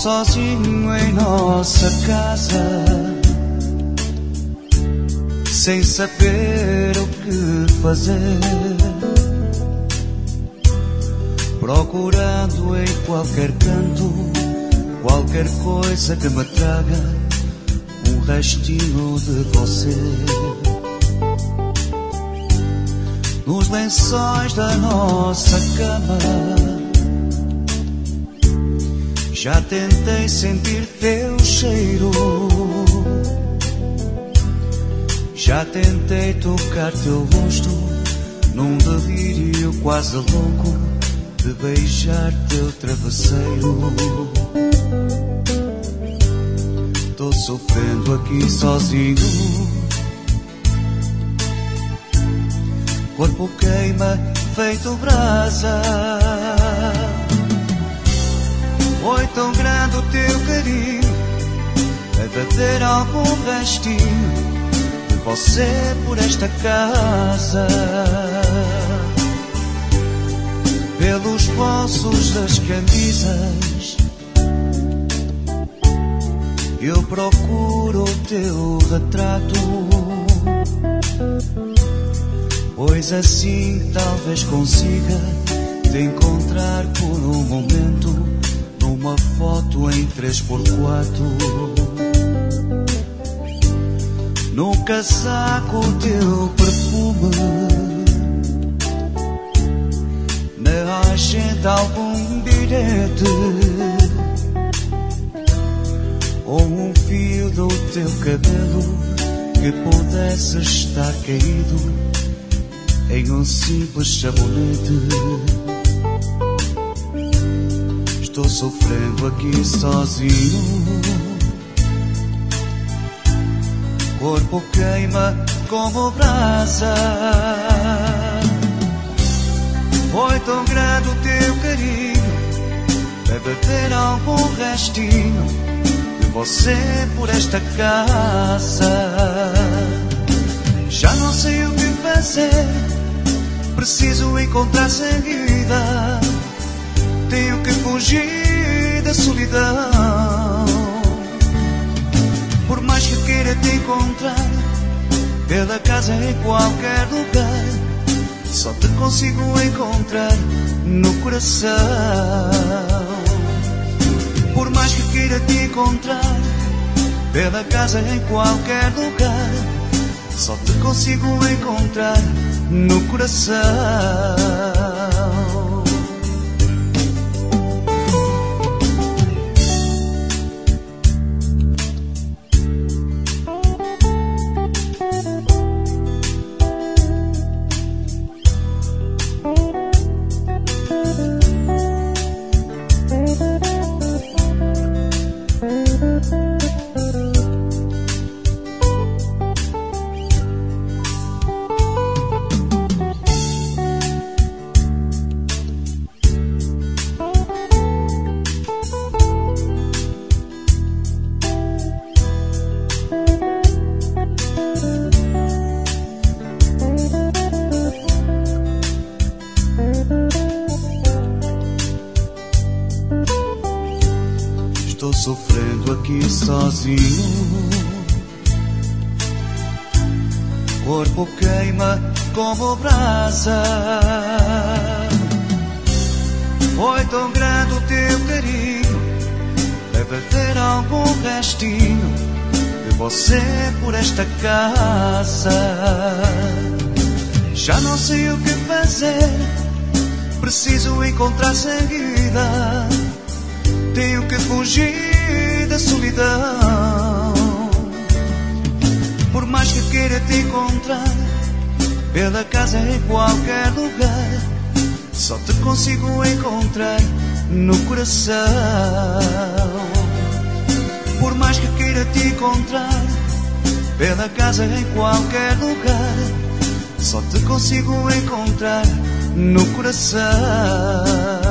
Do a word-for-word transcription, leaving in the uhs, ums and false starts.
sozinho em nossa casa, sem saber o que fazer, procurando em qualquer canto qualquer coisa que me traga um restinho de você. Nos lençóis da nossa cama já tentei sentir teu cheiro, já tentei tocar teu rosto num delírio quase louco de beijar teu travesseiro. Tô sofrendo aqui sozinho, corpo queima feito brasa. Foi tão grande o teu carinho, deve ter algum restinho de você por esta casa. Pelos bolsos das camisas eu procuro o teu retrato, pois assim talvez consiga te encontrar por um momento numa foto em três por quatro. No casaco o teu perfume, na agenda algum bilhete, ou um fio do teu cabelo que pudesse estar caído em um simples sabonete. Estou sofrendo aqui sozinho, corpo queima como brasa. Foi tão grande o teu carinho, deve ter algum restinho de você por esta casa. Já não sei o que fazer, preciso encontrar saída. Tenho que fugir da solidão. Por mais que queira te encontrar pela casa em qualquer lugar, só te consigo encontrar no coração. Por mais que queira te encontrar pela casa em qualquer lugar, só te consigo encontrar no coração. Estou sofrendo aqui sozinho, corpo queima como brasa. Foi tão grande o teu carinho, deve ter algum restinho de você por esta casa. Já não sei o que fazer, preciso encontrar saída. Tenho que fugir da solidão. Por mais que queira te encontrar pela casa em qualquer lugar, só te consigo encontrar no coração. Por mais que queira te encontrar pela casa em qualquer lugar, só te consigo encontrar no coração.